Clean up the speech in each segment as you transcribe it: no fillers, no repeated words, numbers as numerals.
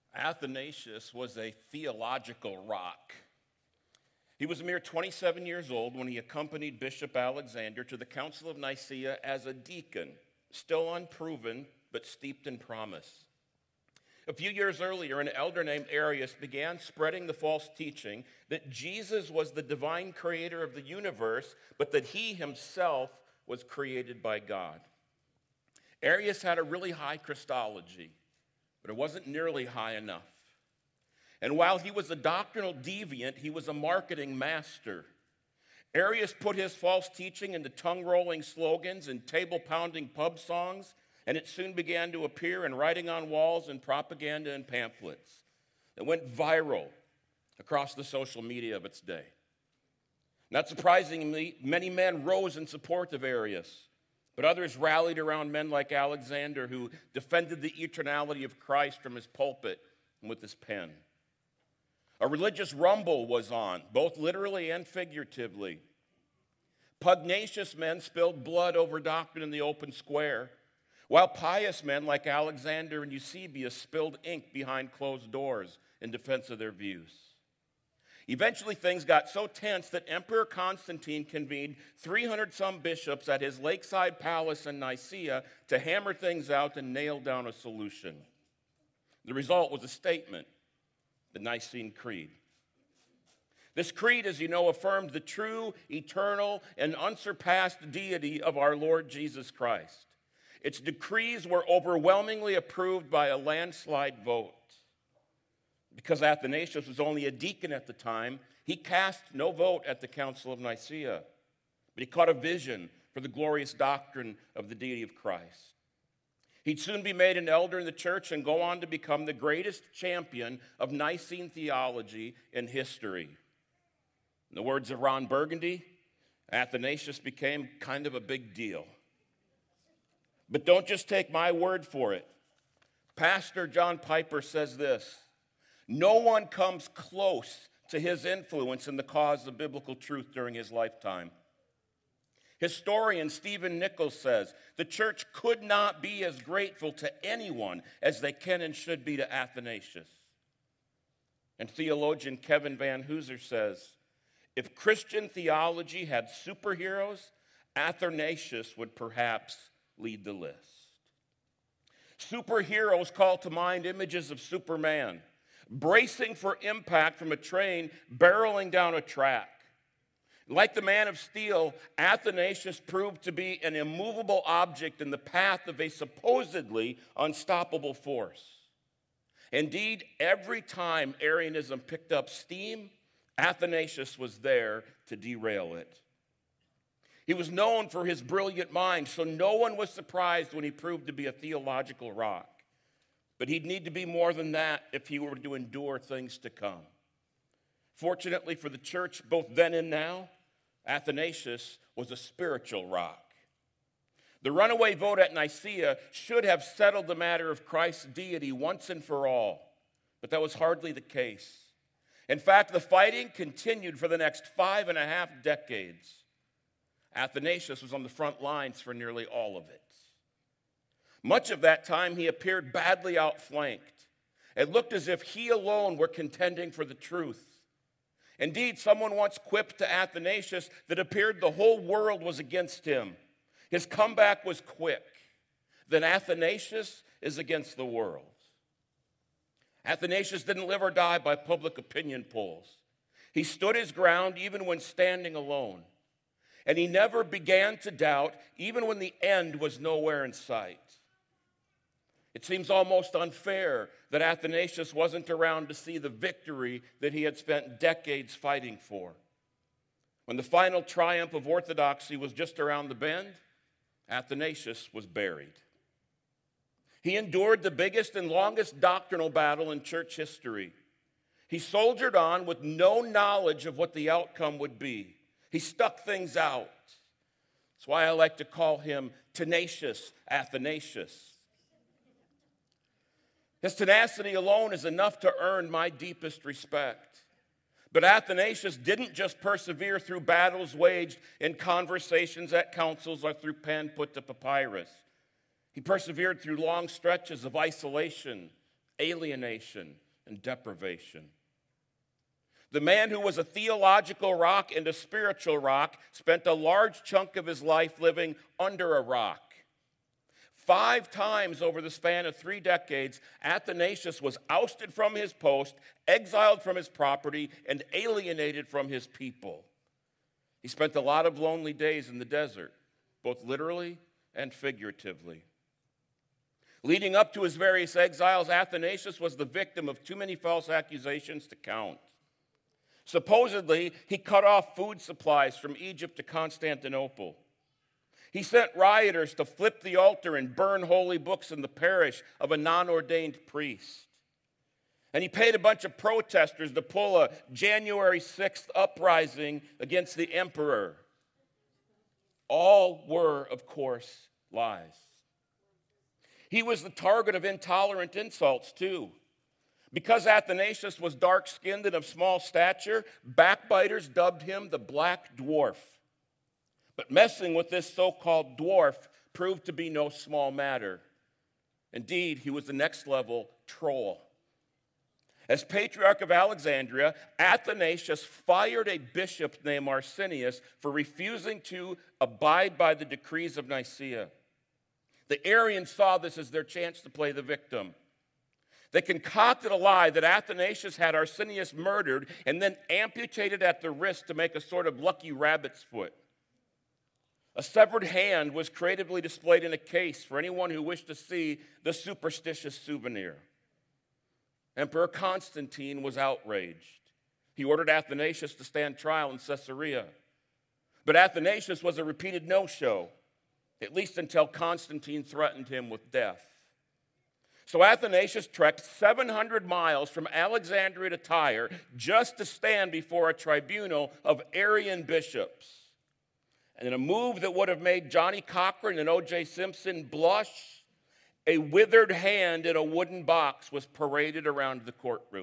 Athanasius was a theological rock. He was a mere 27 years old when he accompanied Bishop Alexander to the Council of Nicaea as a deacon, still unproven but steeped in promise. A few years earlier, an elder named Arius began spreading the false teaching that Jesus was the divine creator of the universe, but that he himself was created by God. Arius had a really high Christology, but it wasn't nearly high enough. And while he was a doctrinal deviant, he was a marketing master. Arius put his false teaching into tongue-rolling slogans and table-pounding pub songs, and it soon began to appear in writing on walls and propaganda and pamphlets that went viral across the social media of its day. Not surprisingly, many men rose in support of Arius, but others rallied around men like Alexander, who defended the eternality of Christ from his pulpit and with his pen. A religious rumble was on, both literally and figuratively. Pugnacious men spilled blood over doctrine in the open square, while pious men like Alexander and Eusebius spilled ink behind closed doors in defense of their views. Eventually, things got so tense that Emperor Constantine convened 300-some bishops at his lakeside palace in Nicaea to hammer things out and nail down a solution. The result was a statement, the Nicene Creed. This creed, as you know, affirmed the true, eternal, and unsurpassed deity of our Lord Jesus Christ. Its decrees were overwhelmingly approved by a landslide vote. Because Athanasius was only a deacon at the time, he cast no vote at the Council of Nicaea, but he caught a vision for the glorious doctrine of the deity of Christ. He'd soon be made an elder in the church and go on to become the greatest champion of Nicene theology in history. In the words of Ron Burgundy, Athanasius became kind of a big deal. But don't just take my word for it. Pastor John Piper says this: no one comes close to his influence in the cause of biblical truth during his lifetime. Historian Stephen Nichols says the church could not be as grateful to anyone as they can and should be to Athanasius. And theologian Kevin Van Hooser says, if Christian theology had superheroes, Athanasius would perhaps lead the list. Superheroes call to mind images of Superman, bracing for impact from a train barreling down a track. Like the Man of Steel, Athanasius proved to be an immovable object in the path of a supposedly unstoppable force. Indeed, every time Arianism picked up steam, Athanasius was there to derail it. He was known for his brilliant mind, so no one was surprised when he proved to be a theological rock. But he'd need to be more than that if he were to endure things to come. Fortunately for the church, both then and now, Athanasius was a spiritual rock. The runaway vote at Nicaea should have settled the matter of Christ's deity once and for all, but that was hardly the case. In fact, the fighting continued for the next 5.5 decades. Athanasius was on the front lines for nearly all of it. Much of that time, he appeared badly outflanked. It looked as if he alone were contending for the truth. Indeed, someone once quipped to Athanasius that it appeared the whole world was against him. His comeback was quick. Then Athanasius is against the world. Athanasius didn't live or die by public opinion polls. He stood his ground even when standing alone. And he never began to doubt even when the end was nowhere in sight. It seems almost unfair that Athanasius wasn't around to see the victory that he had spent decades fighting for. When the final triumph of orthodoxy was just around the bend, Athanasius was buried. He endured the biggest and longest doctrinal battle in church history. He soldiered on with no knowledge of what the outcome would be. He stuck things out. That's why I like to call him Tenacious Athanasius. His tenacity alone is enough to earn my deepest respect. But Athanasius didn't just persevere through battles waged in conversations at councils or through pen put to papyrus. He persevered through long stretches of isolation alienation, and deprivation. The man who was a theological rock and a spiritual rock spent a large chunk of his life living under a rock. 5 times over the span of 3 decades, Athanasius was ousted from his post, exiled from his property, and alienated from his people. He spent a lot of lonely days in the desert, both literally and figuratively. Leading up to his various exiles, Athanasius was the victim of too many false accusations to count. Supposedly, he cut off food supplies from Egypt to Constantinople. He sent rioters to flip the altar and burn holy books in the parish of a non-ordained priest. And he paid a bunch of protesters to pull a January 6th uprising against the emperor. All were, of course, lies. He was the target of intolerant insults, too. Because Athanasius was dark-skinned and of small stature, backbiters dubbed him the Black Dwarf. But messing with this so-called dwarf proved to be no small matter. Indeed, he was the next-level troll. As Patriarch of Alexandria, Athanasius fired a bishop named Arsenius for refusing to abide by the decrees of Nicaea. The Arians saw this as their chance to play the victim. They concocted a lie that Athanasius had Arsenius murdered and then amputated at the wrist to make a sort of lucky rabbit's foot. A severed hand was creatively displayed in a case for anyone who wished to see the superstitious souvenir. Emperor Constantine was outraged. He ordered Athanasius to stand trial in Caesarea. But Athanasius was a repeated no-show, at least until Constantine threatened him with death. So Athanasius trekked 700 miles from Alexandria to Tyre just to stand before a tribunal of Arian bishops. And in a move that would have made Johnny Cochran and O.J. Simpson blush, a withered hand in a wooden box was paraded around the courtroom.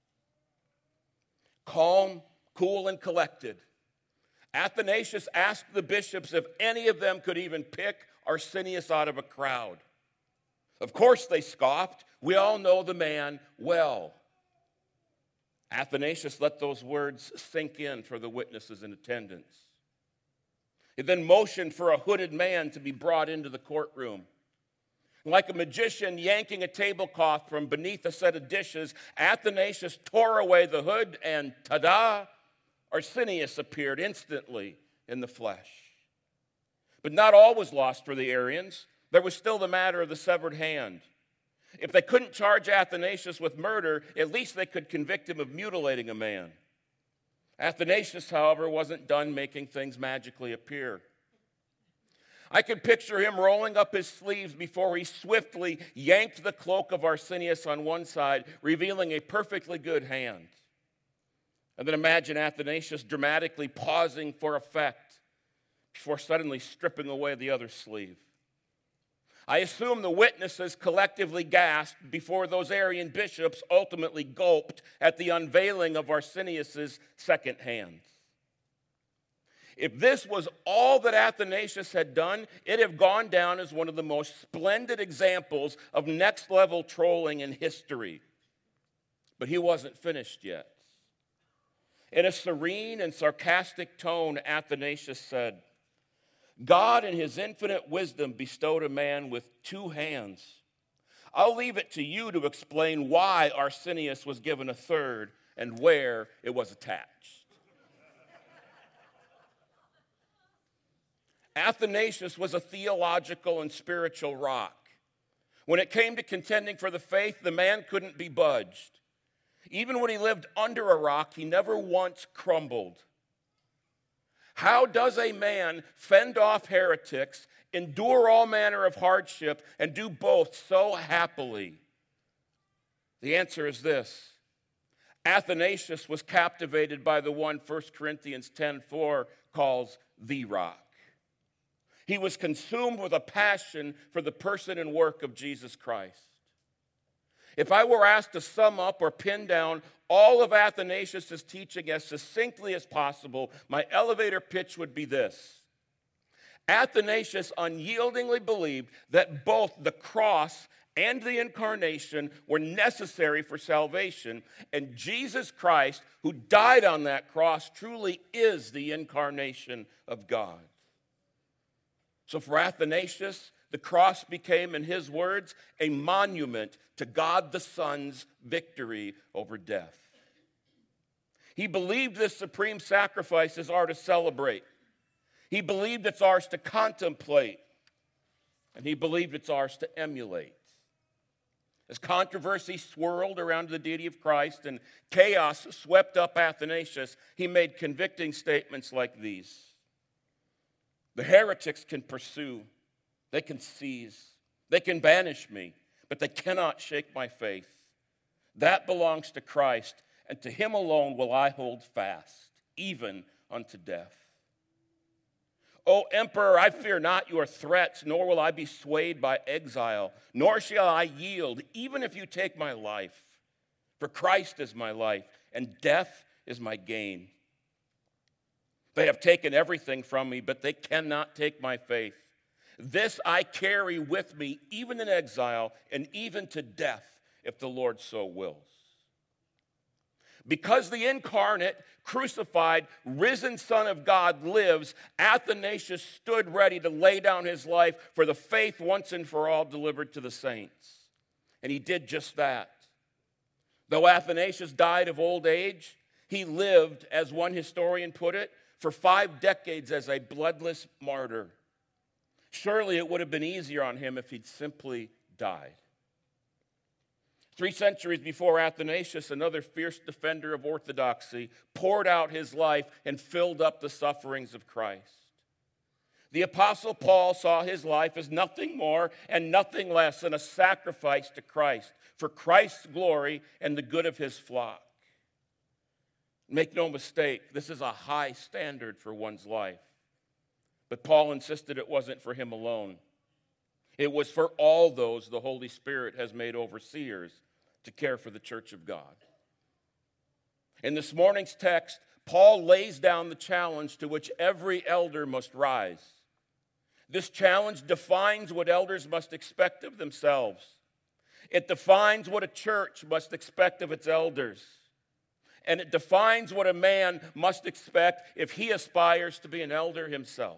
Calm, cool, and collected, Athanasius asked the bishops if any of them could even pick Arsenius out of a crowd. Of course they scoffed. We all know the man well. Athanasius let those words sink in for the witnesses in attendance. He then motioned for a hooded man to be brought into the courtroom. Like a magician yanking a tablecloth from beneath a set of dishes, Athanasius tore away the hood and ta-da, Arsenius appeared instantly in the flesh. But not all was lost for the Arians. There was still the matter of the severed hand. If they couldn't charge Athanasius with murder, at least they could convict him of mutilating a man. Athanasius, however, wasn't done making things magically appear. I could picture him rolling up his sleeves before he swiftly yanked the cloak of Arsenius on one side, revealing a perfectly good hand. And then imagine Athanasius dramatically pausing for effect before suddenly stripping away the other sleeve. I assume the witnesses collectively gasped before those Arian bishops ultimately gulped at the unveiling of Arsenius' second hand. If this was all that Athanasius had done, it had gone down as one of the most splendid examples of next-level trolling in history. But he wasn't finished yet. In a serene and sarcastic tone, Athanasius said, God in his infinite wisdom bestowed a man with 2 hands. I'll leave it to you to explain why Arsenius was given a third and where it was attached. Athanasius was a theological and spiritual rock. When it came to contending for the faith, the man couldn't be budged. Even when he lived under a rock, he never once crumbled. How does a man fend off heretics, endure all manner of hardship, and do both so happily? The answer is this. Athanasius was captivated by the one 1 Corinthians 10:4 calls the rock. He was consumed with a passion for the person and work of Jesus Christ. If I were asked to sum up or pin down all of Athanasius' teaching as succinctly as possible, my elevator pitch would be this. Athanasius unyieldingly believed that both the cross and the incarnation were necessary for salvation, and Jesus Christ, who died on that cross, truly is the incarnation of God. So for Athanasius, the cross became, in his words, a monument to God the Son's victory over death. He believed this supreme sacrifice is ours to celebrate. He believed it's ours to contemplate. And he believed it's ours to emulate. As controversy swirled around the deity of Christ and chaos swept up Athanasius, he made convicting statements like these. The heretics can pursue, they can seize, they can banish me, but they cannot shake my faith. That belongs to Christ, and to him alone will I hold fast, even unto death. O emperor, I fear not your threats, nor will I be swayed by exile, nor shall I yield, even if you take my life. For Christ is my life, and death is my gain. They have taken everything from me, but they cannot take my faith. This I carry with me, even in exile, and even to death, if the Lord so wills. Because the incarnate, crucified, risen Son of God lives, Athanasius stood ready to lay down his life for the faith once and for all delivered to the saints. And he did just that. Though Athanasius died of old age, he lived, as one historian put it, for 5 decades as a bloodless martyr. Surely it would have been easier on him if he'd simply died. 3 centuries before Athanasius, another fierce defender of orthodoxy, poured out his life and filled up the sufferings of Christ. The Apostle Paul saw his life as nothing more and nothing less than a sacrifice to Christ for Christ's glory and the good of his flock. Make no mistake, this is a high standard for one's life. But Paul insisted it wasn't for him alone. It was for all those the Holy Spirit has made overseers to care for the church of God. In this morning's text, Paul lays down the challenge to which every elder must rise. This challenge defines what elders must expect of themselves. It defines what a church must expect of its elders. And it defines what a man must expect if he aspires to be an elder himself.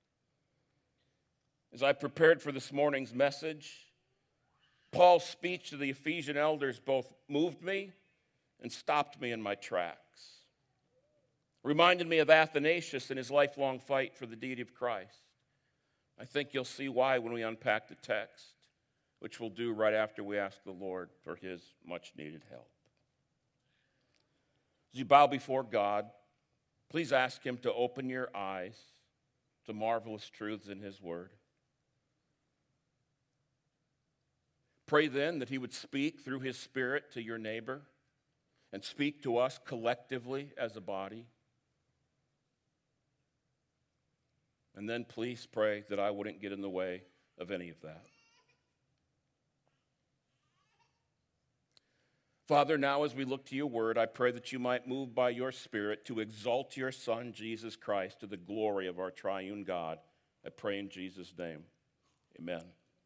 As I prepared for this morning's message, Paul's speech to the Ephesian elders both moved me and stopped me in my tracks. Reminded me of Athanasius and his lifelong fight for the deity of Christ. I think you'll see why when we unpack the text, which we'll do right after we ask the Lord for his much-needed help. As you bow before God, please ask him to open your eyes to marvelous truths in his word. Pray then that he would speak through his Spirit to your neighbor and speak to us collectively as a body. And then please pray that I wouldn't get in the way of any of that. Father, now as we look to your word, I pray that you might move by your Spirit to exalt your Son, Jesus Christ, to the glory of our triune God. I pray in Jesus' name. Amen.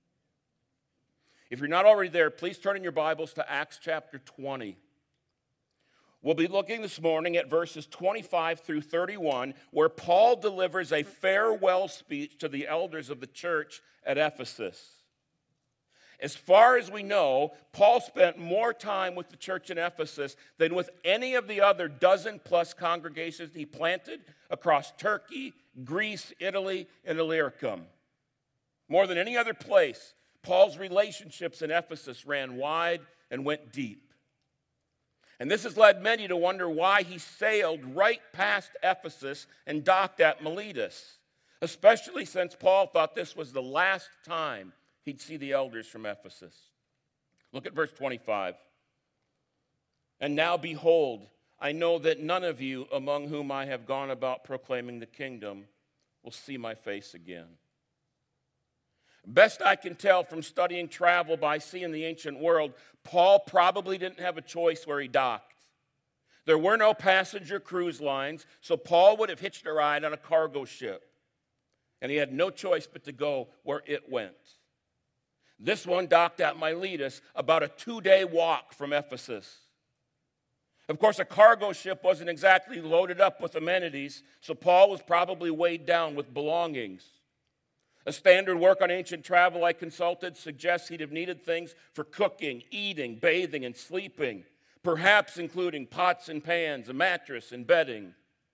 If you're not already there, please turn in your Bibles to Acts chapter 20. We'll be looking this morning at verses 25 through 31, where Paul delivers a farewell speech to the elders of the church at Ephesus. As far as we know, Paul spent more time with the church in Ephesus than with any of the other dozen-plus congregations he planted across Turkey, Greece, Italy, and Illyricum. More than any other place, Paul's relationships in Ephesus ran wide and went deep. And this has led many to wonder why he sailed right past Ephesus and docked at Miletus, especially since Paul thought this was the last time he'd see the elders from Ephesus. Look at verse 25. And now behold, I know that none of you among whom I have gone about proclaiming the kingdom will see my face again. Best I can tell from studying travel by sea in the ancient world, Paul probably didn't have a choice where he docked. There were no passenger cruise lines, so Paul would have hitched a ride on a cargo ship. And he had no choice but to go where it went. This one docked at Miletus, about a 2-day walk from Ephesus. Of course, a cargo ship wasn't exactly loaded up with amenities, so Paul was probably weighed down with belongings. A standard work on ancient travel I consulted suggests he'd have needed things for cooking, eating, bathing, and sleeping, perhaps including pots and pans, a mattress, and bedding.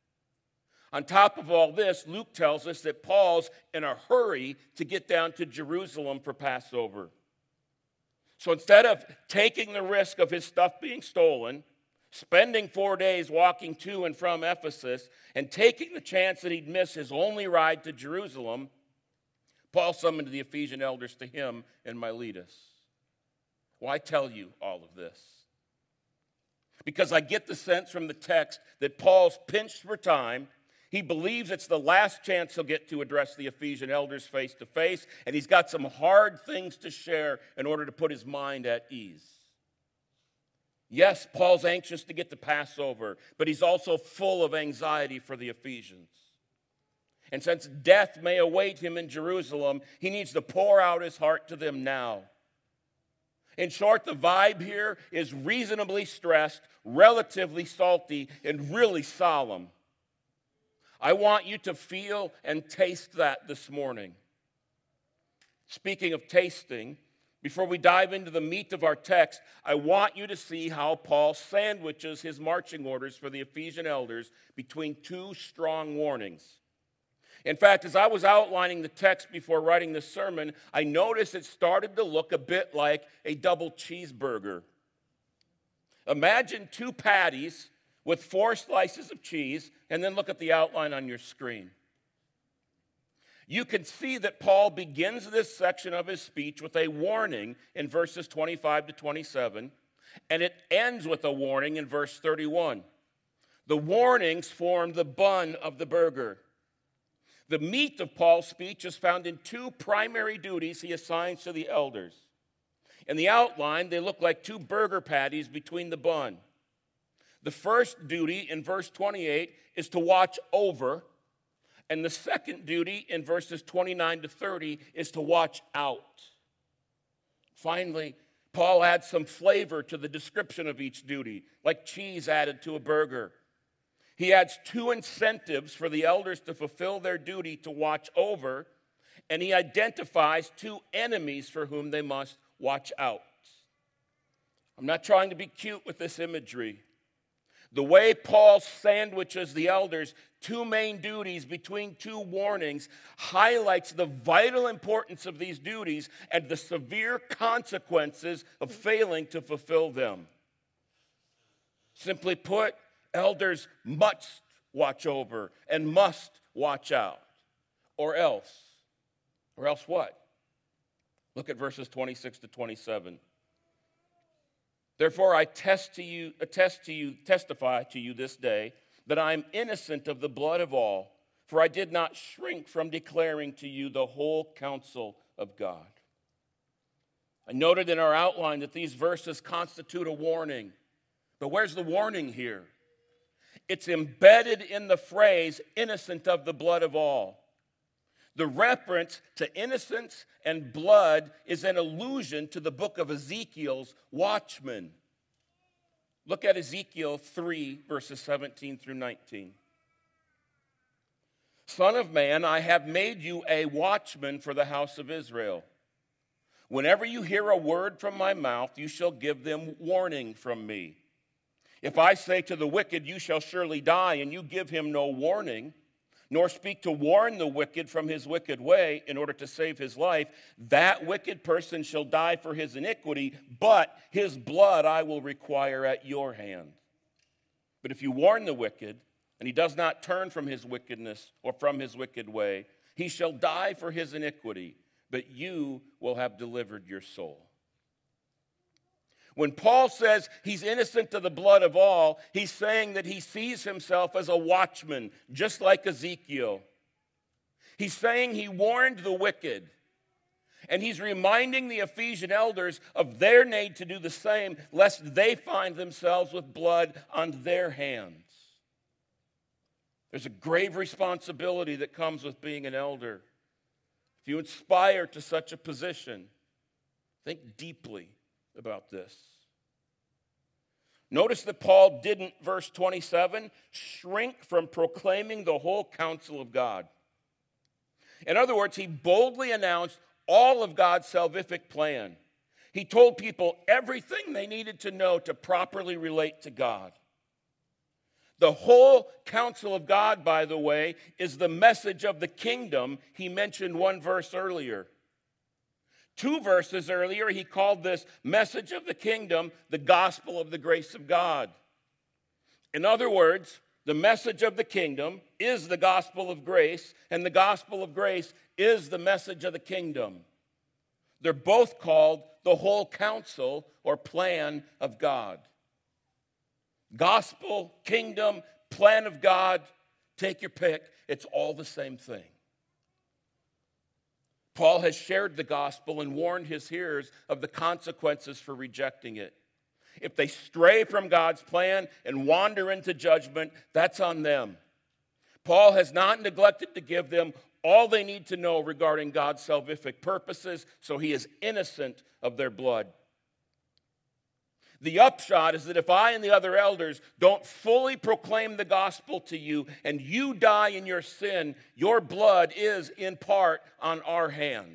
On top of all this, Luke tells us that Paul's in a hurry to get down to Jerusalem for Passover. So instead of taking the risk of his stuff being stolen, spending 4 days walking to and from Ephesus, and taking the chance that he'd miss his only ride to Jerusalem, Paul summoned the Ephesian elders to him in Miletus. Why tell you all of this? Because I get the sense from the text that Paul's pinched for time. He believes it's the last chance he'll get to address the Ephesian elders face to face, and he's got some hard things to share in order to put his mind at ease. Yes, Paul's anxious to get to Passover, but he's also full of anxiety for the Ephesians. And since death may await him in Jerusalem, he needs to pour out his heart to them now. In short, the vibe here is reasonably stressed, relatively salty, and really solemn. I want you to feel and taste that this morning. Speaking of tasting, before we dive into the meat of our text, I want you to see how Paul sandwiches his marching orders for the Ephesian elders between two strong warnings. In fact, as I was outlining the text before writing this sermon, I noticed it started to look a bit like a double cheeseburger. Imagine 2 patties with 4 slices of cheese, and then look at the outline on your screen. You can see that Paul begins this section of his speech with a warning in verses 25 to 27, and it ends with a warning in verse 31. The warnings form the bun of the burger. The meat of Paul's speech is found in 2 primary duties he assigns to the elders. In the outline, they look like 2 burger patties between the bun. The first duty in verse 28 is to watch over, and the second duty in verses 29 to 30 is to watch out. Finally, Paul adds some flavor to the description of each duty, like cheese added to a burger. He adds 2 incentives for the elders to fulfill their duty to watch over, and he identifies 2 enemies for whom they must watch out. I'm not trying to be cute with this imagery. The way Paul sandwiches the elders 2 main duties between 2 warnings highlights the vital importance of these duties and the severe consequences of failing to fulfill them. Simply put, elders must watch over and must watch out. Or else what? Look at verses 26 to 27. Therefore, I testify to you this day that I am innocent of the blood of all, for I did not shrink from declaring to you the whole counsel of God. I noted in our outline that these verses constitute a warning. But where's the warning here? It's embedded in the phrase, innocent of the blood of all. The reference to innocence and blood is an allusion to the book of Ezekiel's watchmen. Look at Ezekiel 3, verses 17 through 19. Son of man, I have made you a watchman for the house of Israel. Whenever you hear a word from my mouth, you shall give them warning from me. If I say to the wicked, you shall surely die, and you give him no warning, nor speak to warn the wicked from his wicked way in order to save his life, that wicked person shall die for his iniquity, but his blood I will require at your hand. But if you warn the wicked, and he does not turn from his wickedness or from his wicked way, he shall die for his iniquity, but you will have delivered your soul. When Paul says he's innocent of the blood of all, he's saying that he sees himself as a watchman, just like Ezekiel. He's saying he warned the wicked, and he's reminding the Ephesian elders of their need to do the same, lest they find themselves with blood on their hands. There's a grave responsibility that comes with being an elder. If you aspire to such a position, Think deeply about this. Notice that Paul didn't, verse 27, shrink from proclaiming the whole counsel of God. In other words, he boldly announced all of God's salvific plan. He told people everything they needed to know to properly relate to God. The whole counsel of God, by the way, is the message of the kingdom he mentioned one verse earlier. 2 verses earlier, he called this message of the kingdom the gospel of the grace of God. In other words, the message of the kingdom is the gospel of grace, and the gospel of grace is the message of the kingdom. They're both called the whole counsel or plan of God. Gospel, kingdom, plan of God, take your pick. It's all the same thing. Paul has shared the gospel and warned his hearers of the consequences for rejecting it. If they stray from God's plan and wander into judgment, that's on them. Paul has not neglected to give them all they need to know regarding God's salvific purposes, so he is innocent of their blood. The upshot is that if I and the other elders don't fully proclaim the gospel to you and you die in your sin, your blood is in part on our hands.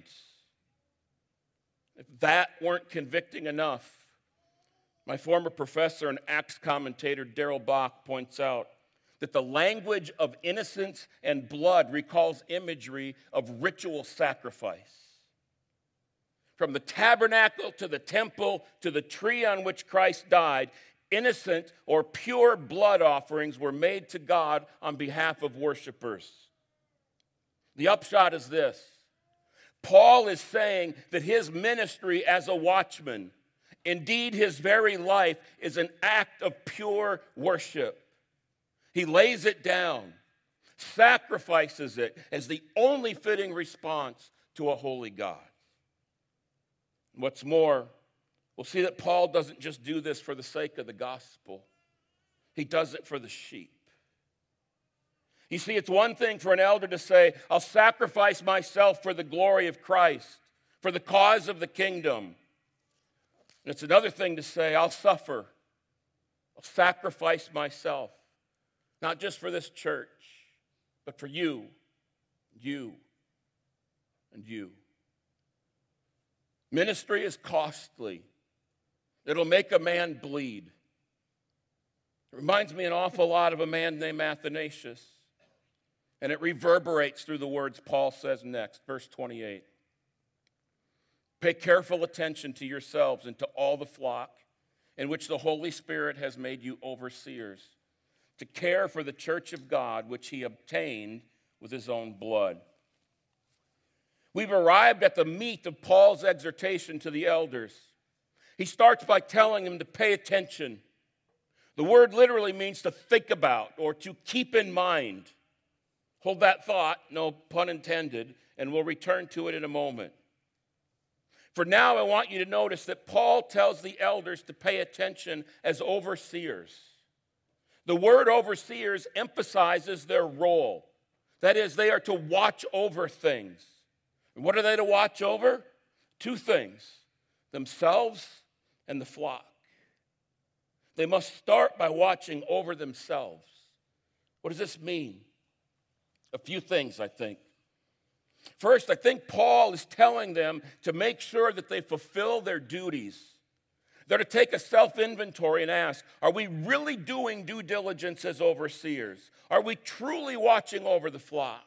If that weren't convicting enough, my former professor and Acts commentator Darrell Bock points out that the language of innocence and blood recalls imagery of ritual sacrifice. From the tabernacle to the temple to the tree on which Christ died, innocent or pure blood offerings were made to God on behalf of worshipers. The upshot is this. Paul is saying that his ministry as a watchman, indeed his very life, is an act of pure worship. He lays it down, sacrifices it as the only fitting response to a holy God. What's more, we'll see that Paul doesn't just do this for the sake of the gospel. He does it for the sheep. You see, it's one thing for an elder to say, I'll sacrifice myself for the glory of Christ, for the cause of the kingdom. And it's another thing to say, I'll suffer. I'll sacrifice myself, not just for this church, but for you, you, and you. Ministry is costly. It'll make a man bleed. It reminds me an awful lot of a man named Athanasius. And it reverberates through the words Paul says next, verse 28. Pay careful attention to yourselves and to all the flock in which the Holy Spirit has made you overseers, to care for the church of God, which he obtained with his own blood. We've arrived at the meat of Paul's exhortation to the elders. He starts by telling them to pay attention. The word literally means to think about or to keep in mind. Hold that thought, no pun intended, and we'll return to it in a moment. For now, I want you to notice that Paul tells the elders to pay attention as overseers. The word overseers emphasizes their role. That is, they are to watch over things. And what are they to watch over? 2 things, themselves and the flock. They must start by watching over themselves. What does this mean? A few things, I think. First, I think Paul is telling them to make sure that they fulfill their duties. They're to take a self-inventory and ask, are we really doing due diligence as overseers? Are we truly watching over the flock?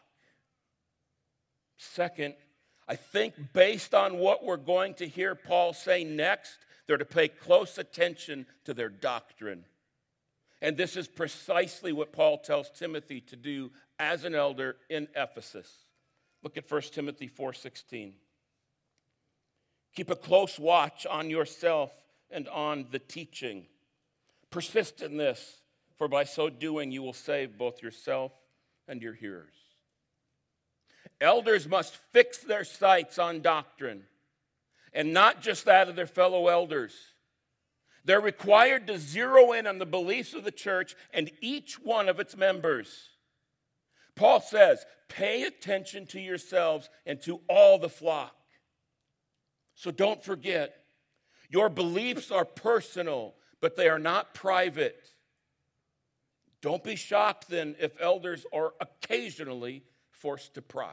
Second, I think based on what we're going to hear Paul say next, they're to pay close attention to their doctrine. And this is precisely what Paul tells Timothy to do as an elder in Ephesus. Look at 1 Timothy 4:16. Keep a close watch on yourself and on the teaching. Persist in this, for by so doing you will save both yourself and your hearers. Elders must fix their sights on doctrine, and not just that of their fellow elders. They're required to zero in on the beliefs of the church and each one of its members. Paul says, pay attention to yourselves and to all the flock. So don't forget, your beliefs are personal, but they are not private. Don't be shocked then if elders are occasionally forced to pry.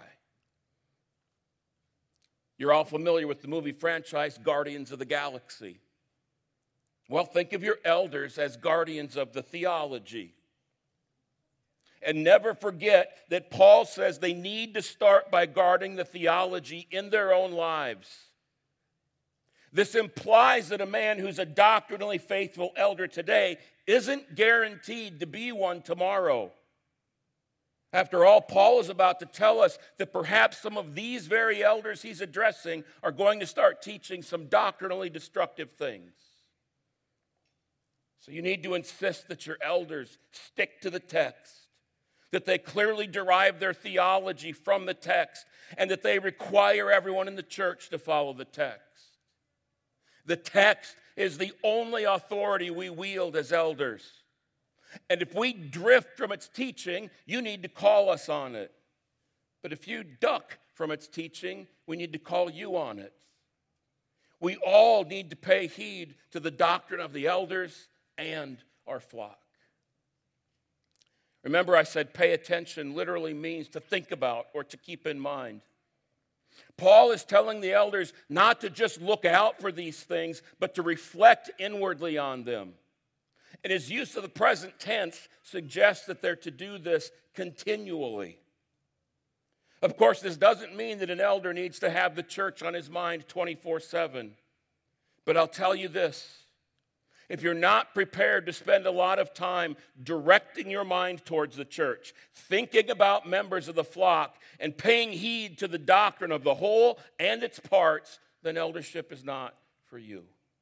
You're all familiar with the movie franchise Guardians of the Galaxy. Well, think of your elders as guardians of the theology. And never forget that Paul says they need to start by guarding the theology in their own lives. This implies that a man who's a doctrinally faithful elder today isn't guaranteed to be one tomorrow. After all, Paul is about to tell us that perhaps some of these very elders he's addressing are going to start teaching some doctrinally destructive things. So you need to insist that your elders stick to the text, that they clearly derive their theology from the text, and that they require everyone in the church to follow the text. The text is the only authority we wield as elders. And if we drift from its teaching, you need to call us on it. But if you duck from its teaching, we need to call you on it. We all need to pay heed to the doctrine of the elders and our flock. Remember, I said pay attention literally means to think about or to keep in mind. Paul is telling the elders not to just look out for these things, but to reflect inwardly on them. And his use of the present tense suggests that they're to do this continually. Of course, this doesn't mean that an elder needs to have the church on his mind 24/7. But I'll tell you this. If you're not prepared to spend a lot of time directing your mind towards the church, thinking about members of the flock, and paying heed to the doctrine of the whole and its parts, then eldership is not for you.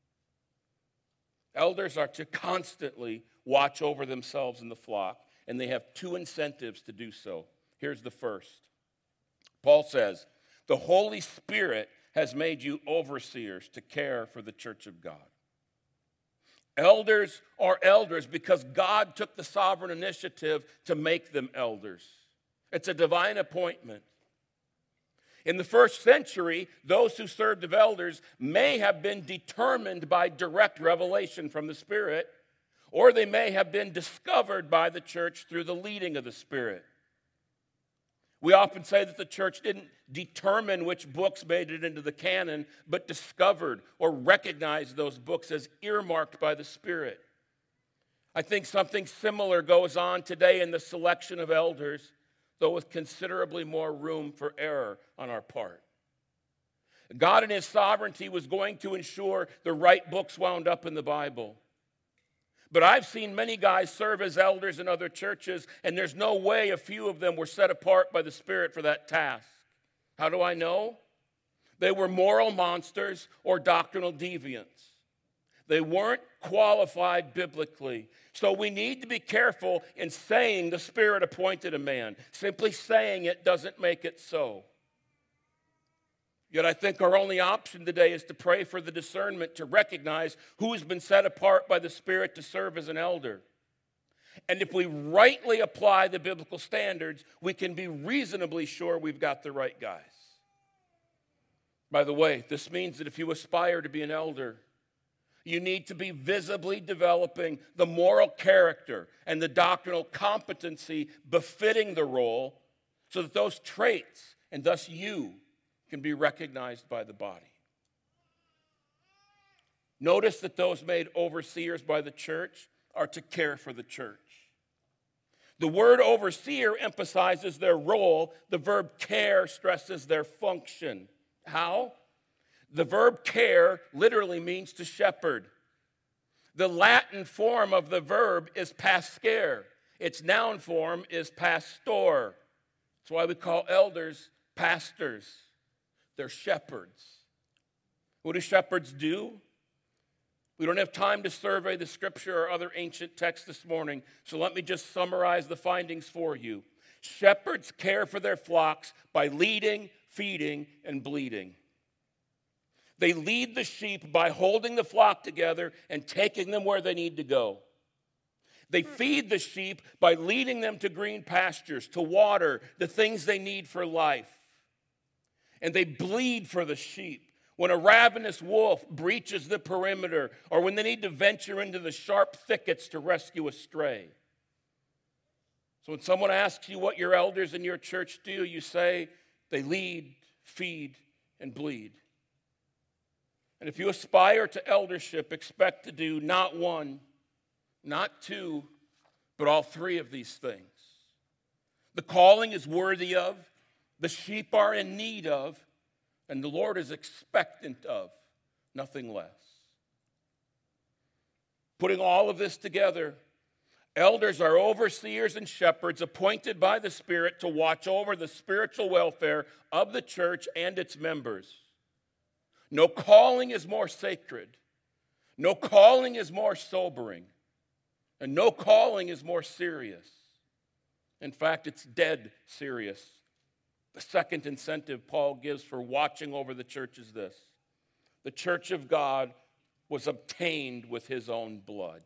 Elders are to constantly watch over themselves in the flock, and they have two incentives to do so. Here's the first. Paul says, the Holy Spirit has made you overseers to care for the church of God. Elders are elders because God took the sovereign initiative to make them elders. It's a divine appointment. In the first century, those who served as elders may have been determined by direct revelation from the Spirit, or they may have been discovered by the church through the leading of the Spirit. We often say that the church didn't determine which books made it into the canon, but discovered or recognized those books as earmarked by the Spirit. I think something similar goes on today in the selection of elders, though with considerably more room for error on our part. God in his sovereignty was going to ensure the right books wound up in the Bible. But I've seen many guys serve as elders in other churches, and there's no way a few of them were set apart by the Spirit for that task. How do I know? They were moral monsters or doctrinal deviants. They weren't qualified biblically. So we need to be careful in saying the Spirit appointed a man. Simply saying it doesn't make it so. Yet I think our only option today is to pray for the discernment to recognize who has been set apart by the Spirit to serve as an elder. And if we rightly apply the biblical standards, we can be reasonably sure we've got the right guys. By the way, this means that if you aspire to be an elder, you need to be visibly developing the moral character and the doctrinal competency befitting the role so that those traits, and thus you, can be recognized by the body. Notice that those made overseers by the church are to care for the church. The word overseer emphasizes their role. The verb care stresses their function. How? The verb care literally means to shepherd. The Latin form of the verb is pascere. Its noun form is pastor. That's why we call elders pastors. They're shepherds. What do shepherds do? We don't have time to survey the scripture or other ancient texts this morning, so let me just summarize the findings for you. Shepherds care for their flocks by leading, feeding, and bleeding. They lead the sheep by holding the flock together and taking them where they need to go. They feed the sheep by leading them to green pastures, to water, the things they need for life. And they bleed for the sheep, when a ravenous wolf breaches the perimeter, or when they need to venture into the sharp thickets to rescue a stray. So when someone asks you what your elders in your church do, you say they lead, feed, and bleed. And if you aspire to eldership, expect to do not one, not two, but all three of these things. The calling is worthy of, the sheep are in need of, and the Lord is expectant of, nothing less. Putting all of this together, elders are overseers and shepherds appointed by the Spirit to watch over the spiritual welfare of the church and its members. No calling is more sacred. No calling is more sobering. And no calling is more serious. In fact, it's dead serious. The second incentive Paul gives for watching over the church is this: the church of God was obtained with his own blood.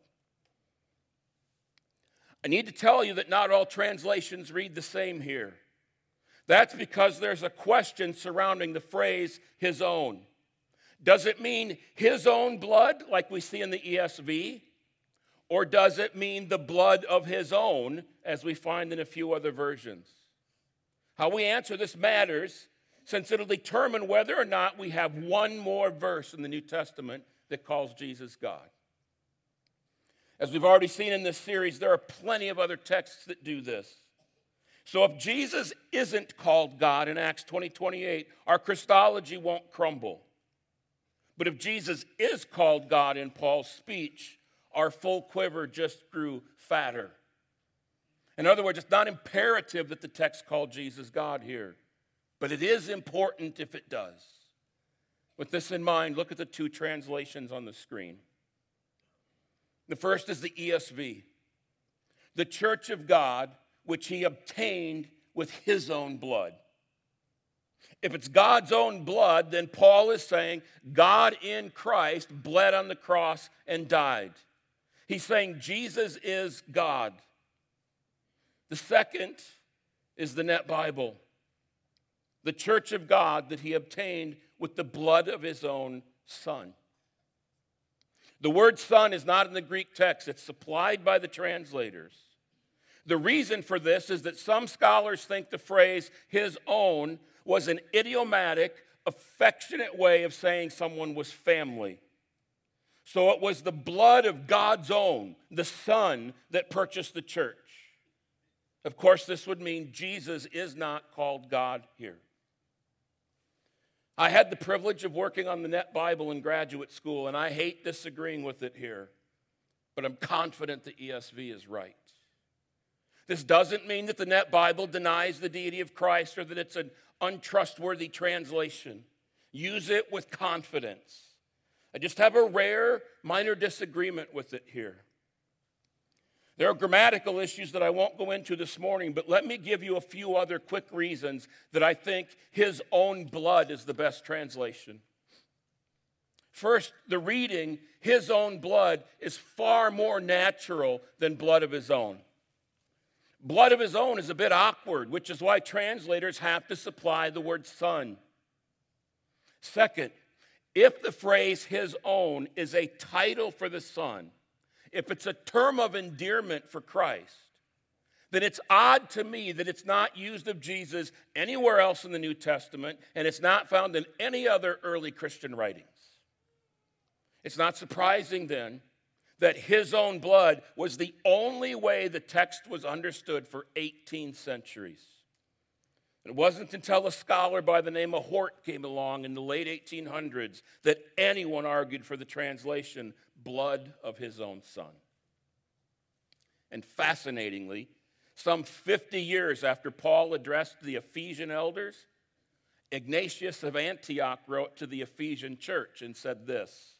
I need to tell you that not all translations read the same here. That's because there's a question surrounding the phrase his own. Does it mean his own blood, like we see in the ESV? Or does it mean the blood of his own, as we find in a few other versions? How we answer this matters, since it'll determine whether or not we have one more verse in the New Testament that calls Jesus God. As we've already seen in this series, there are plenty of other texts that do this. So if Jesus isn't called God in Acts 20:28, our Christology won't crumble. But if Jesus is called God in Paul's speech, our full quiver just grew fatter. In other words, it's not imperative that the text call Jesus God here, but it is important if it does. With this in mind, look at the two translations on the screen. The first is the ESV. The church of God, which he obtained with his own blood. If it's God's own blood, then Paul is saying God in Christ bled on the cross and died. He's saying Jesus is God. The second is the Net Bible. The church of God that he obtained with the blood of his own Son. The word son is not in the Greek text. It's supplied by the translators. The reason for this is that some scholars think the phrase his own was an idiomatic, affectionate way of saying someone was family. So it was the blood of God's own, the Son, that purchased the church. Of course, this would mean Jesus is not called God here. I had the privilege of working on the Net Bible in graduate school, and I hate disagreeing with it here, but I'm confident the ESV is right. This doesn't mean that the Net Bible denies the deity of Christ or that it's an untrustworthy translation. Use it with confidence. I just have a rare, minor disagreement with it here. There are grammatical issues that I won't go into this morning, but let me give you a few other quick reasons that I think his own blood is the best translation. First, the reading, his own blood, is far more natural than blood of his own. Blood of his own is a bit awkward, which is why translators have to supply the word son. Second, if the phrase his own is a title for the Son, if it's a term of endearment for Christ, then it's odd to me that it's not used of Jesus anywhere else in the New Testament, and it's not found in any other early Christian writings. It's not surprising then that his own blood was the only way the text was understood for 18 centuries. It wasn't until a scholar by the name of Hort came along in the late 1800s that anyone argued for the translation, blood of his own Son. And fascinatingly, some 50 years after Paul addressed the Ephesian elders, Ignatius of Antioch wrote to the Ephesian church and said this: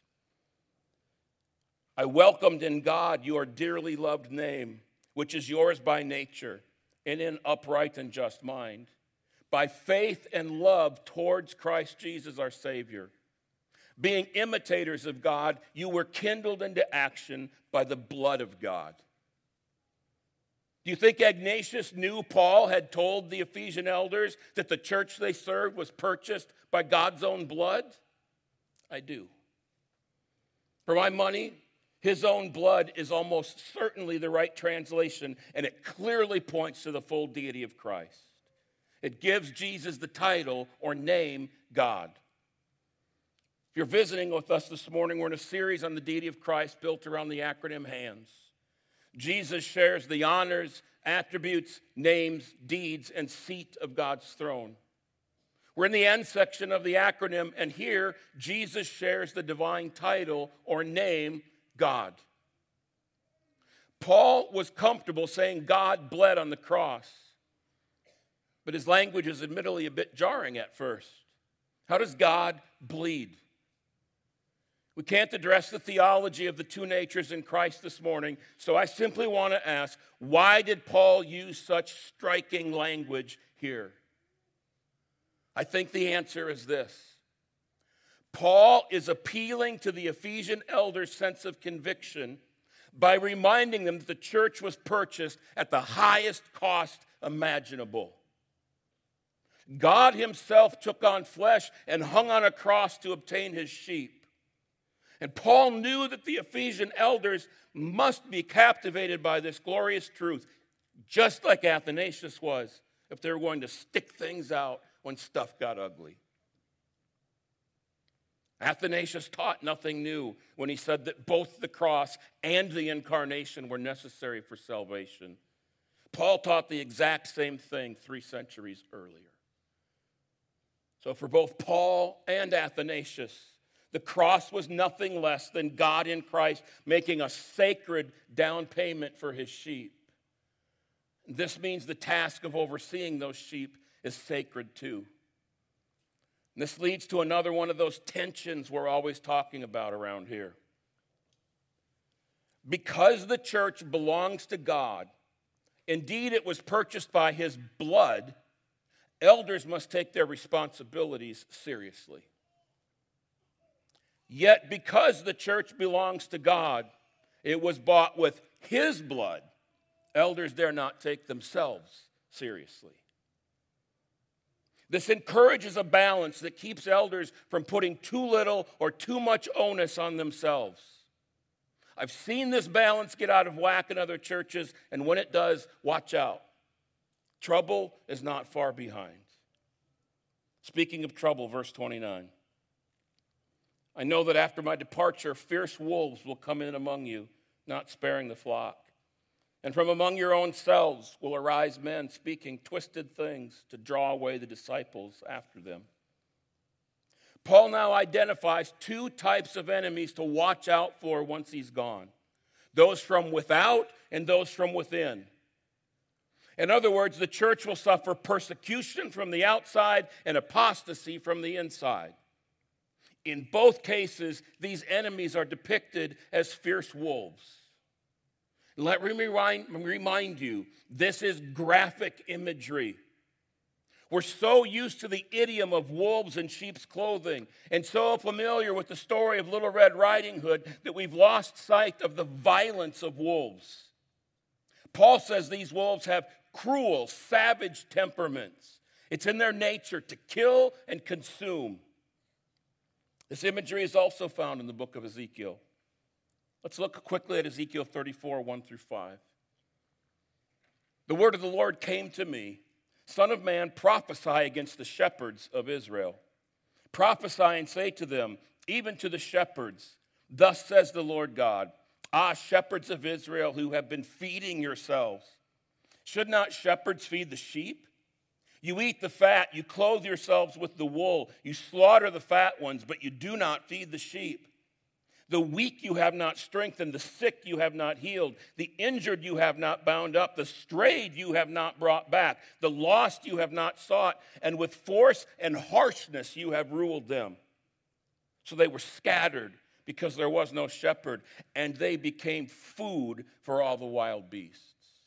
I welcomed in God your dearly loved name, which is yours by nature, and in upright and just mind, by faith and love towards Christ Jesus our Savior. Being imitators of God, you were kindled into action by the blood of God. Do you think Ignatius knew Paul had told the Ephesian elders that the church they served was purchased by God's own blood? I do. For my money, his own blood is almost certainly the right translation, and it clearly points to the full deity of Christ. It gives Jesus the title or name God. If you're visiting with us this morning, we're in a series on the deity of Christ built around the acronym HANDS. Jesus shares the honors, attributes, names, deeds, and seat of God's throne. We're in the end section of the acronym, and here Jesus shares the divine title or name, God. Paul was comfortable saying God bled on the cross, but his language is admittedly a bit jarring at first. How does God bleed? We can't address the theology of the two natures in Christ this morning, so I simply want to ask, why did Paul use such striking language here? I think the answer is this. Paul is appealing to the Ephesian elders' sense of conviction by reminding them that the church was purchased at the highest cost imaginable. God himself took on flesh and hung on a cross to obtain his sheep. And Paul knew that the Ephesian elders must be captivated by this glorious truth, just like Athanasius was, if they were going to stick things out when stuff got ugly. Athanasius taught nothing new when he said that both the cross and the incarnation were necessary for salvation. Paul taught the exact same thing 3 centuries earlier. So for both Paul and Athanasius, the cross was nothing less than God in Christ making a sacred down payment for his sheep. This means the task of overseeing those sheep is sacred too. And this leads to another one of those tensions we're always talking about around here. Because the church belongs to God, indeed it was purchased by his blood, elders must take their responsibilities seriously. Yet because the church belongs to God, it was bought with his blood, elders dare not take themselves seriously. This encourages a balance that keeps elders from putting too little or too much onus on themselves. I've seen this balance get out of whack in other churches, and when it does, watch out. Trouble is not far behind. Speaking of trouble, verse 29. I know that after my departure, fierce wolves will come in among you, not sparing the flock. And from among your own selves will arise men speaking twisted things to draw away the disciples after them. Paul now identifies 2 types of enemies to watch out for once he's gone. Those from without and those from within. In other words, the church will suffer persecution from the outside and apostasy from the inside. In both cases, these enemies are depicted as fierce wolves. Let me remind you, this is graphic imagery. We're so used to the idiom of wolves in sheep's clothing and so familiar with the story of Little Red Riding Hood that we've lost sight of the violence of wolves. Paul says these wolves have cruel, savage temperaments. It's in their nature to kill and consume. This imagery is also found in the book of Ezekiel. Let's look quickly at Ezekiel 34, 1 through 5. The word of the Lord came to me, Son of man, prophesy against the shepherds of Israel. Prophesy and say to them, even to the shepherds, thus says the Lord God, ah, shepherds of Israel who have been feeding yourselves. Should not shepherds feed the sheep? You eat the fat, you clothe yourselves with the wool, you slaughter the fat ones, but you do not feed the sheep. The weak you have not strengthened, the sick you have not healed, the injured you have not bound up, the strayed you have not brought back, the lost you have not sought, and with force and harshness you have ruled them. So they were scattered because there was no shepherd, and they became food for all the wild beasts.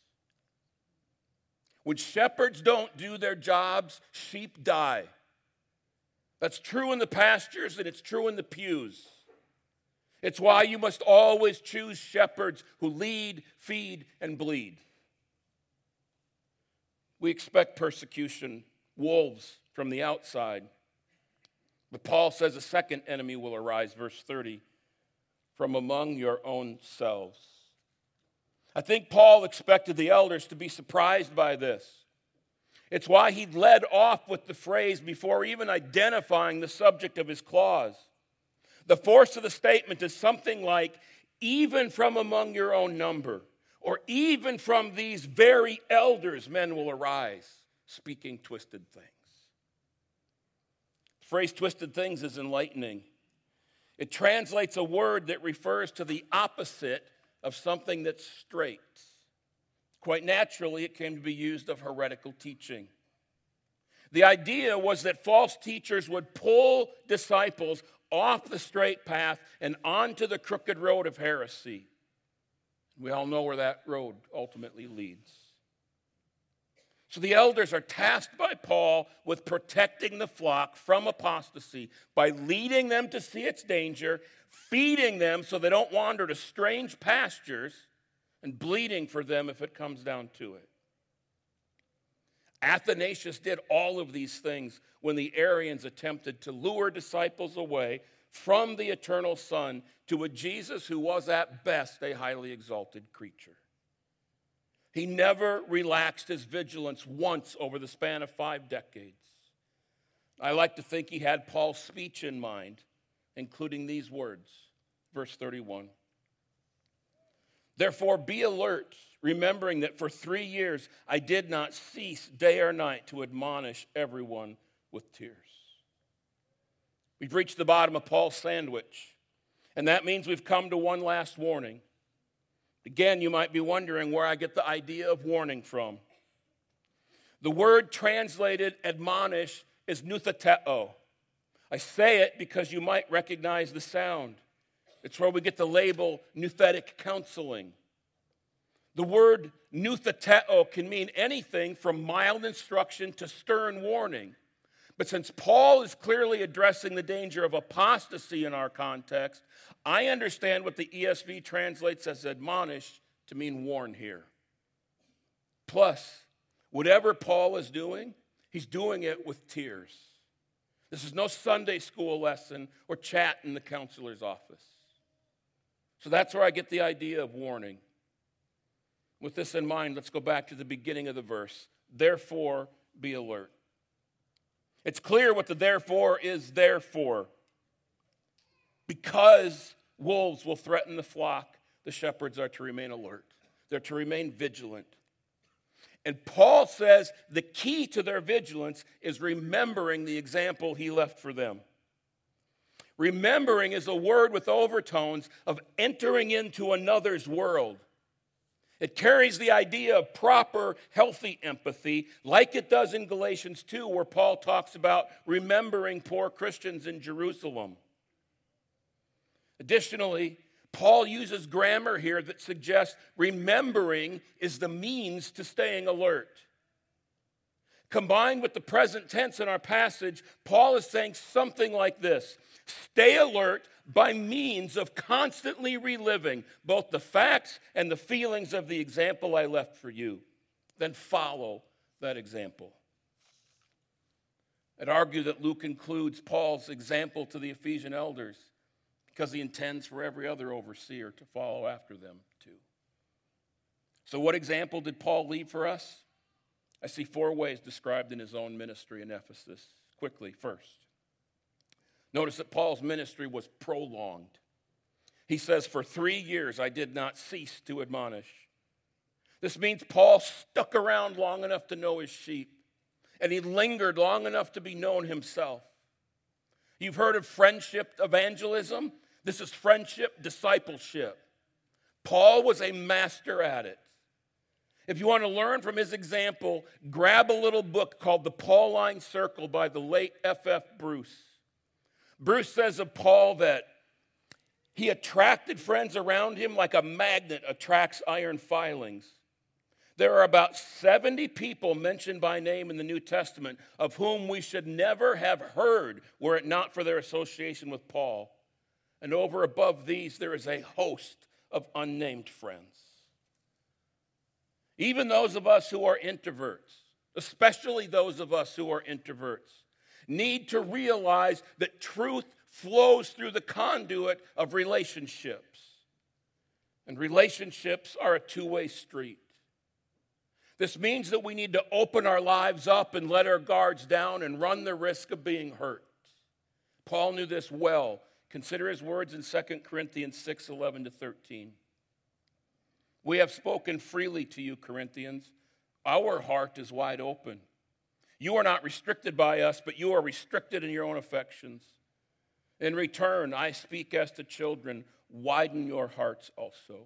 When shepherds don't do their jobs, sheep die. That's true in the pastures and it's true in the pews. It's why you must always choose shepherds who lead, feed, and bleed. We expect persecution, wolves from the outside. But Paul says a second enemy will arise, verse 30, from among your own selves. I think Paul expected the elders to be surprised by this. It's why he led off with the phrase before even identifying the subject of his clause. The force of the statement is something like, even from among your own number, or even from these very elders, men will arise, speaking twisted things. The phrase twisted things is enlightening. It translates a word that refers to the opposite of something that's straight. Quite naturally, it came to be used of heretical teaching. The idea was that false teachers would pull disciples off the straight path and onto the crooked road of heresy. We all know where that road ultimately leads. So the elders are tasked by Paul with protecting the flock from apostasy by leading them to see its danger, feeding them so they don't wander to strange pastures, and bleeding for them if it comes down to it. Athanasius did all of these things when the Arians attempted to lure disciples away from the eternal Son to a Jesus who was at best a highly exalted creature. He never relaxed his vigilance once over the span of 5 decades. I like to think he had Paul's speech in mind, including these words, verse 31. Therefore, be alert, remembering that for 3 years I did not cease day or night to admonish everyone with tears. We've reached the bottom of Paul's sandwich, and that means we've come to one last warning. Again, you might be wondering where I get the idea of warning from. The word translated admonish is nutheteo. I say it because you might recognize the sound. It's where we get the label nuthetic counseling. The word nutheteo can mean anything from mild instruction to stern warning. But since Paul is clearly addressing the danger of apostasy in our context, I understand what the ESV translates as admonish to mean warn here. Plus, whatever Paul is doing, he's doing it with tears. This is no Sunday school lesson or chat in the counselor's office. So that's where I get the idea of warning. With this in mind, let's go back to the beginning of the verse. Therefore, be alert. It's clear what the therefore is there for. Because wolves will threaten the flock, the shepherds are to remain alert. They're to remain vigilant. And Paul says the key to their vigilance is remembering the example he left for them. Remembering is a word with overtones of entering into another's world. It carries the idea of proper, healthy empathy, like it does in Galatians 2, where Paul talks about remembering poor Christians in Jerusalem. Additionally, Paul uses grammar here that suggests remembering is the means to staying alert. Combined with the present tense in our passage, Paul is saying something like this: stay alert by means of constantly reliving both the facts and the feelings of the example I left for you. Then follow that example. I'd argue that Luke includes Paul's example to the Ephesian elders because he intends for every other overseer to follow after them too. So what example did Paul leave for us? I see 4 ways described in his own ministry in Ephesus. Quickly, first, notice that Paul's ministry was prolonged. He says, for 3 years I did not cease to admonish. This means Paul stuck around long enough to know his sheep, and he lingered long enough to be known himself. You've heard of friendship evangelism? This is friendship discipleship. Paul was a master at it. If you want to learn from his example, grab a little book called The Pauline Circle by the late F.F. Bruce. Bruce says of Paul that he attracted friends around him like a magnet attracts iron filings. There are about 70 people mentioned by name in the New Testament of whom we should never have heard were it not for their association with Paul. And over above these, there is a host of unnamed friends. Even those of us who are introverts, especially those of us who are introverts, need to realize that truth flows through the conduit of relationships. And relationships are a two-way street. This means that we need to open our lives up and let our guards down and run the risk of being hurt. Paul knew this well. Consider his words in 2 Corinthians 6:11-13. We have spoken freely to you, Corinthians. Our heart is wide open. You are not restricted by us, but you are restricted in your own affections. In return, I speak as to children, widen your hearts also.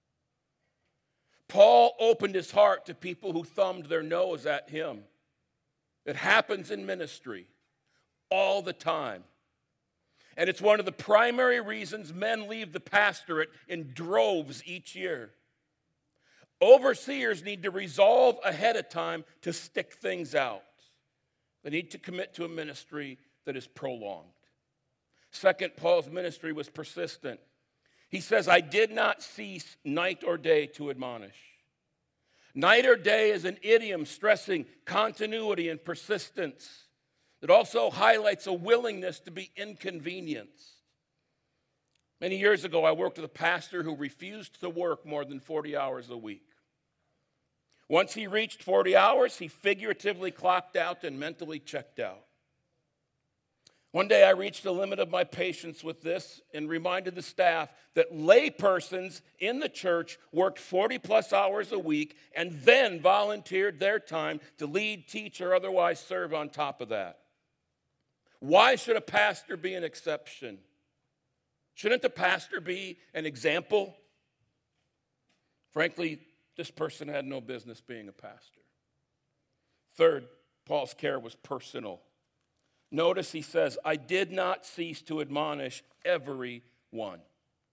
Paul opened his heart to people who thumbed their nose at him. It happens in ministry all the time. And it's one of the primary reasons men leave the pastorate in droves each year. Overseers need to resolve ahead of time to stick things out. They need to commit to a ministry that is prolonged. Second, Paul's ministry was persistent. He says, I did not cease night or day to admonish. Night or day is an idiom stressing continuity and persistence. It also highlights a willingness to be inconvenienced. Many years ago, I worked with a pastor who refused to work more than 40 hours a week. Once he reached 40 hours, he figuratively clocked out and mentally checked out. One day I reached the limit of my patience with this and reminded the staff that laypersons in the church worked 40 plus hours a week and then volunteered their time to lead, teach, or otherwise serve on top of that. Why should a pastor be an exception? Shouldn't the pastor be an example? Frankly, this person had no business being a pastor. Third, Paul's care was personal. Notice he says, I did not cease to admonish everyone.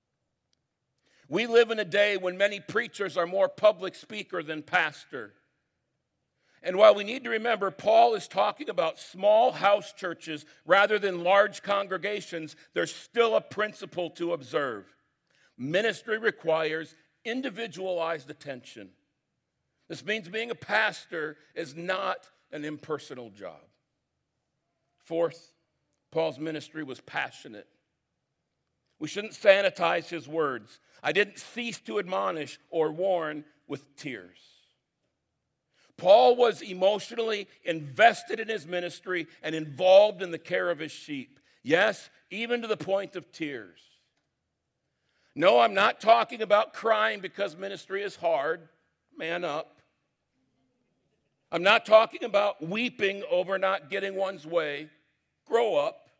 We live in a day when many preachers are more public speaker than pastor. And while we need to remember, Paul is talking about small house churches rather than large congregations, there's still a principle to observe. Ministry requires individualized attention. This means being a pastor is not an impersonal job. Fourth, Paul's ministry was passionate. We shouldn't sanitize his words. I didn't cease to admonish or warn with tears. Paul was emotionally invested in his ministry and involved in the care of his sheep. Yes, even to the point of tears. No, I'm not talking about crying because ministry is hard. Man up. I'm not talking about weeping over not getting one's way. Grow up.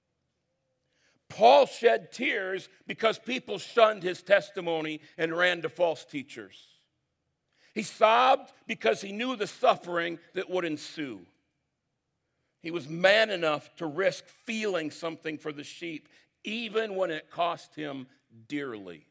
Paul shed tears because people shunned his testimony and ran to false teachers. He sobbed because he knew the suffering that would ensue. He was man enough to risk feeling something for the sheep, even when it cost him dearly.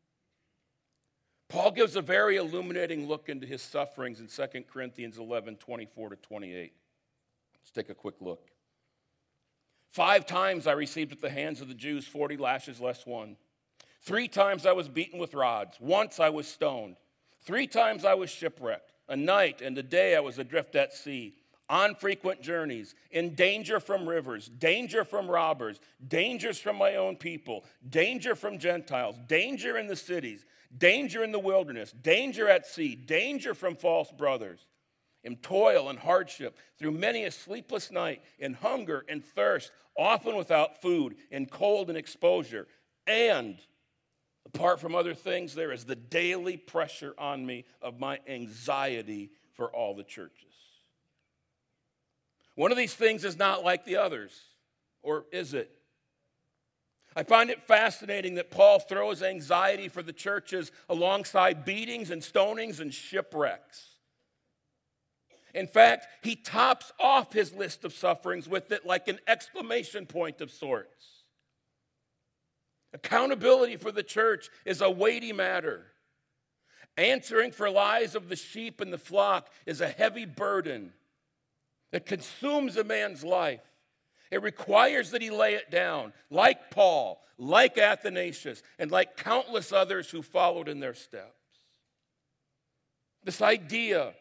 Paul gives a very illuminating look into his sufferings in 2 Corinthians 11:24-28. Let's take a quick look. 5 times I received at the hands of the Jews 40 lashes less one. 3 times I was beaten with rods. Once I was stoned. 3 times I was shipwrecked. A night and a day I was adrift at sea, on frequent journeys, in danger from rivers, danger from robbers, dangers from my own people, danger from Gentiles, danger in the cities, danger in the wilderness, danger at sea, danger from false brothers. In toil and hardship, through many a sleepless night, in hunger and thirst, often without food, in cold and exposure. And, apart from other things, there is the daily pressure on me of my anxiety for all the churches. One of these things is not like the others, or is it? I find it fascinating that Paul throws anxiety for the churches alongside beatings and stonings and shipwrecks. In fact, he tops off his list of sufferings with it like an exclamation point of sorts. Accountability for the church is a weighty matter. Answering for lies of the sheep and the flock is a heavy burden that consumes a man's life. It requires that he lay it down, like Paul, like Athanasius, and like countless others who followed in their steps. This idea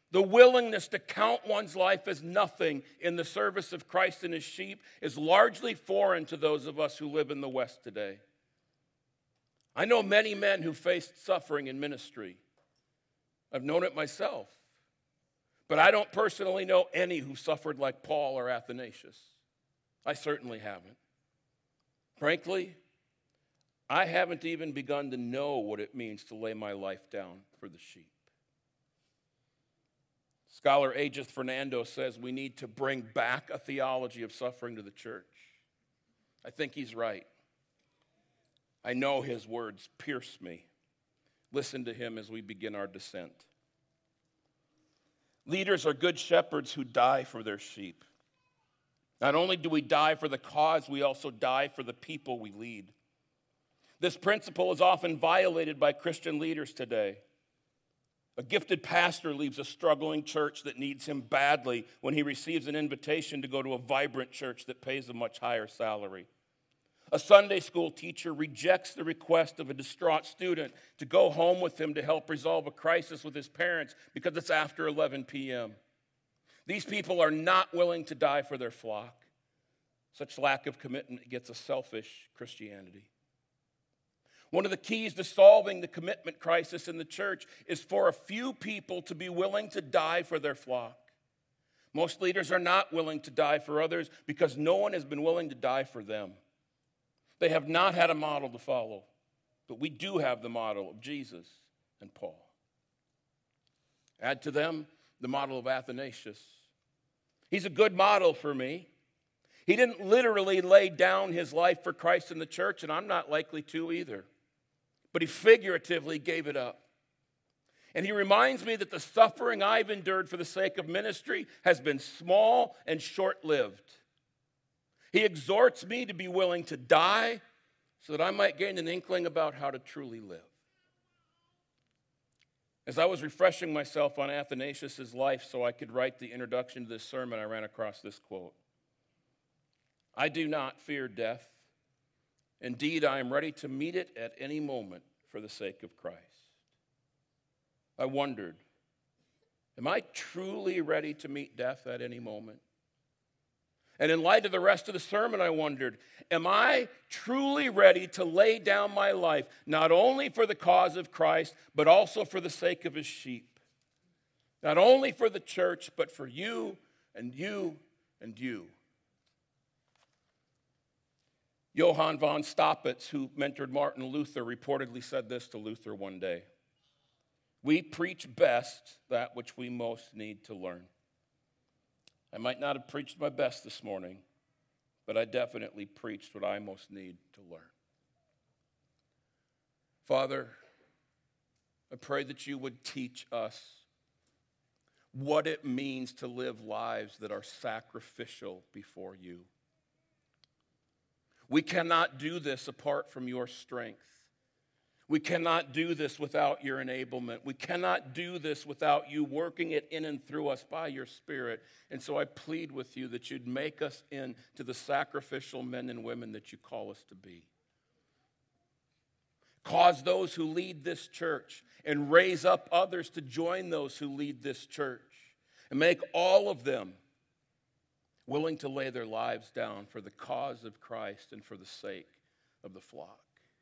The willingness to count one's life as nothing in the service of Christ and his sheep is largely foreign to those of us who live in the West today. I know many men who faced suffering in ministry. I've known it myself. But I don't personally know any who suffered like Paul or Athanasius. I certainly haven't. Frankly, I haven't even begun to know what it means to lay my life down for the sheep. Scholar Aegis Fernando says we need to bring back a theology of suffering to the church. I think he's right. I know his words pierce me. Listen to him as we begin our descent. Leaders are good shepherds who die for their sheep. Not only do we die for the cause, we also die for the people we lead. This principle is often violated by Christian leaders today. A gifted pastor leaves a struggling church that needs him badly when he receives an invitation to go to a vibrant church that pays a much higher salary. A Sunday school teacher rejects the request of a distraught student to go home with him to help resolve a crisis with his parents because it's after 11 p.m. These people are not willing to die for their flock. Such lack of commitment gets a selfish Christianity. One of the keys to solving the commitment crisis in the church is for a few people to be willing to die for their flock. Most leaders are not willing to die for others because no one has been willing to die for them. They have not had a model to follow, but we do have the model of Jesus and Paul. Add to them the model of Athanasius. He's a good model for me. He didn't literally lay down his life for Christ and the church, and I'm not likely to either. But he figuratively gave it up. And he reminds me that the suffering I've endured for the sake of ministry has been small and short-lived. He exhorts me to be willing to die so that I might gain an inkling about how to truly live. As I was refreshing myself on Athanasius' life so I could write the introduction to this sermon, I ran across this quote. I do not fear death. Indeed, I am ready to meet it at any moment for the sake of Christ. I wondered, am I truly ready to meet death at any moment? And in light of the rest of the sermon, I wondered, am I truly ready to lay down my life, not only for the cause of Christ, but also for the sake of his sheep? Not only for the church, but for you and you and you. Johann von Staupitz, who mentored Martin Luther, reportedly said this to Luther one day. We preach best that which we most need to learn. I might not have preached my best this morning, but I definitely preached what I most need to learn. Father, I pray that you would teach us what it means to live lives that are sacrificial before you. We cannot do this apart from your strength. We cannot do this without your enablement. We cannot do this without you working it in and through us by your Spirit. And so I plead with you that you'd make us into the sacrificial men and women that you call us to be. Cause those who lead this church and raise up others to join those who lead this church. And make all of them willing to lay their lives down for the cause of Christ and for the sake of the flock.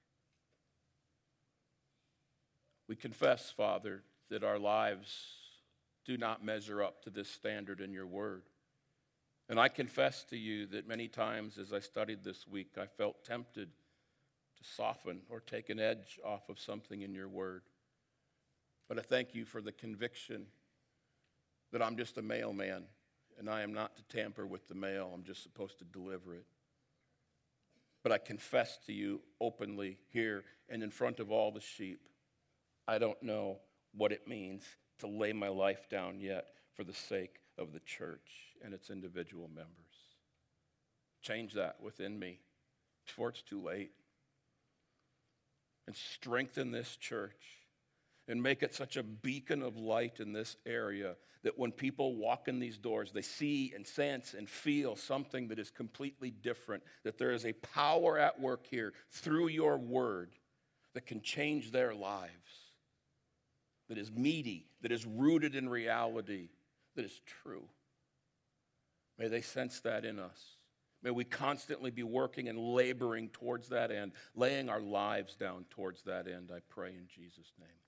We confess, Father, that our lives do not measure up to this standard in your word. And I confess to you that many times as I studied this week, I felt tempted to soften or take an edge off of something in your word. But I thank you for the conviction that I'm just a mailman and I am not to tamper with the mail. I'm just supposed to deliver it. But I confess to you openly here and in front of all the sheep, I don't know what it means to lay my life down yet for the sake of the church and its individual members. Change that within me before it's too late. And strengthen this church and make it such a beacon of light in this area that when people walk in these doors, they see and sense and feel something that is completely different, that there is a power at work here through your word that can change their lives. that is meaty, that is rooted in reality, that is true. May they sense that in us. May we constantly be working and laboring towards that end, laying our lives down towards that end, I pray in Jesus' name.